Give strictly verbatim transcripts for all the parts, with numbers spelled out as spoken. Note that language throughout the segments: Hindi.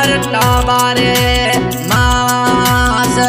करता बारे मास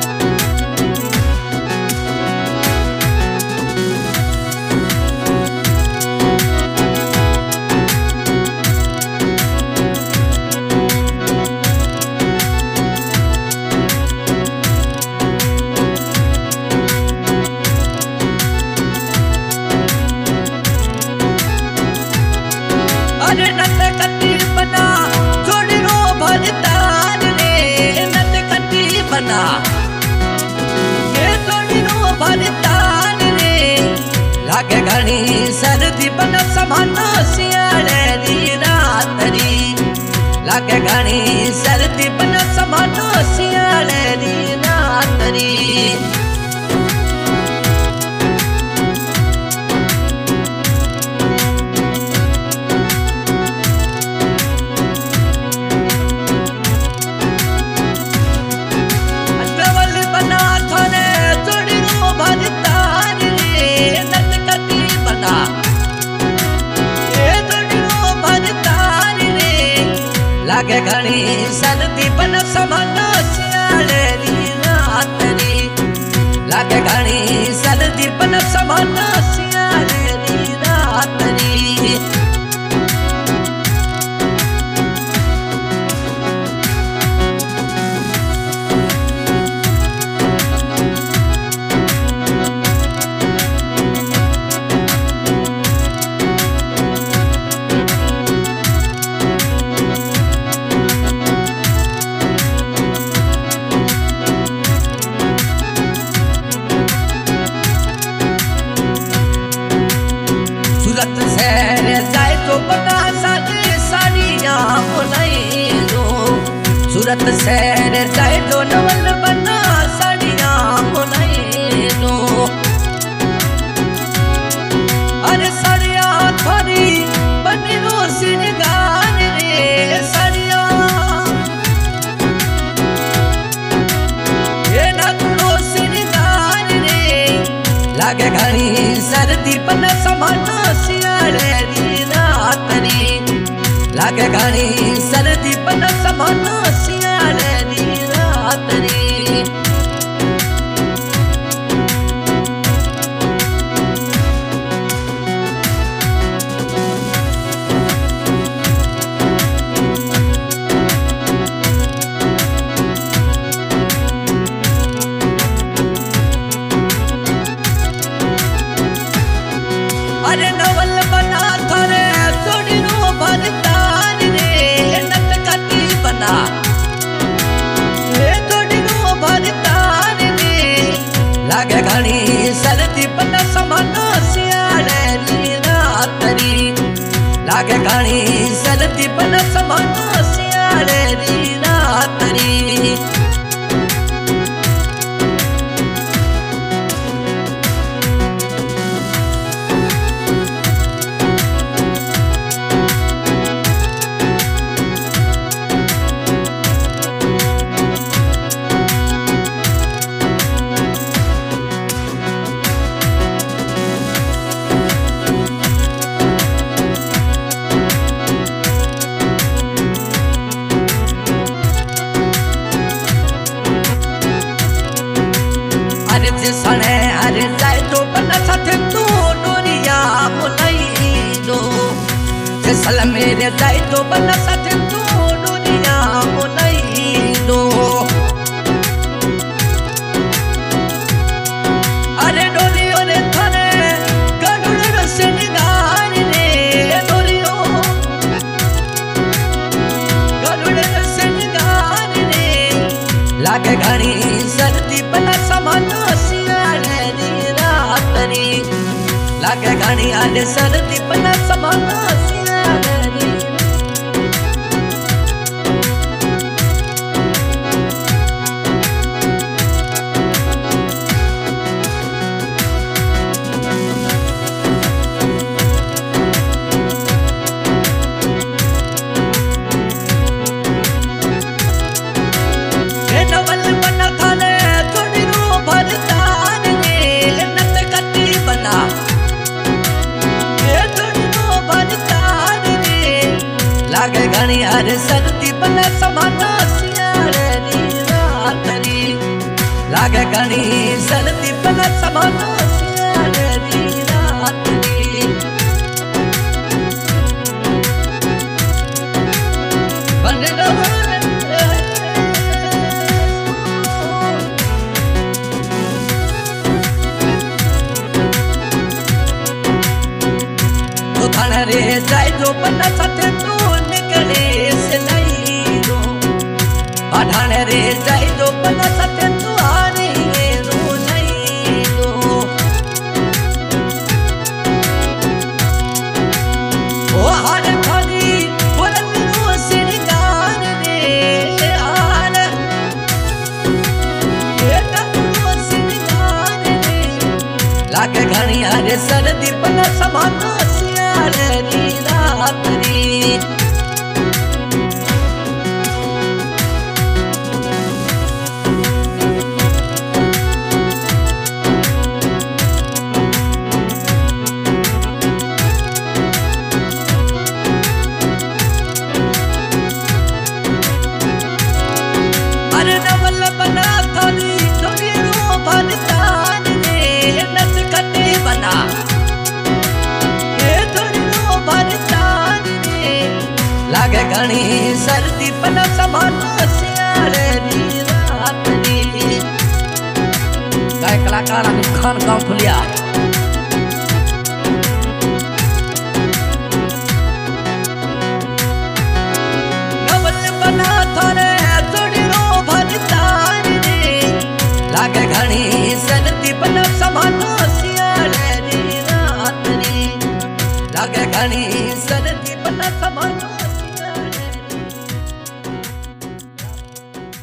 अरे नत कटी बना जोड़ी रो भरतार रे नत कटी बना ये जोड़ी रो भरतार रे लागे घनी सर्दी बना समाना सियाले दी रात री लागे घनी सर्दी बना समाना सियाले दी रात री लागे घनी सर्दी बन समाना सियाले दी रात री लागे घनी सर्दी बन समाना सियाले दी रात री सूरत शहर जाए तो बना सारी साड़ियाँ बुनाई दो सूरत शहर जाए तो नवल बना साड़ियाँ बुनाई दो अरे साड़ियाँ थोड़ी बनी रो सिरगार रे साड़ियाँ ये ना रो सिरगार रे लागे घनी सर्दी बना समाना सियाले दी रात री लागे घनी सर्दी बना समाना सियाले दी रात री अरे नवल बना थरे जोड़ी रो भरतार रे नत कटी बना ये जोड़ी रो भरतार रे लागे घनी सर्दी बना समाना सियाले दी रात री लागे घनी सर्दी बना समाना सियाले दी रात री सने अरे जाए तो बना साथे तू डोरिया बुलाई दो सल मेरे जाए तो बना साथे तू डोरिया बुलाई दो अरे डोरियो रे थाने गरुड़ रसनगार रे डोरियो गरुड़ रसनगार रे लागे घनी सर्दी बना समाना सियाले दी रात री लागे घनी आले सर्दी बना समाना सियाले री नवल बना थाने जोड़ी रो भरतार रे नत कटी बना ये जोड़ी रो भरतार घनी सर्दी पन समाना सियारे दी रात नी बन तो थान रे जाय जो पन साथे तू निकले से नहीं रो पठान रे जाय जो पन साथे तू आरे रो नहीं रो ओ हार खाली पुरन रो सिरगार रे हार ये रो सिरगार रे लागे घनी हरे सर्दी पन समाना सियारे दी रात नी बना थोड़ी थोड़ी रो भरतान रे नच कटे बना ये थोड़ी रो भरतान रे लागे घनी सर्दी पन समाना सियारे दी रात नी गाय कलाकार खान गाँव फुलिया।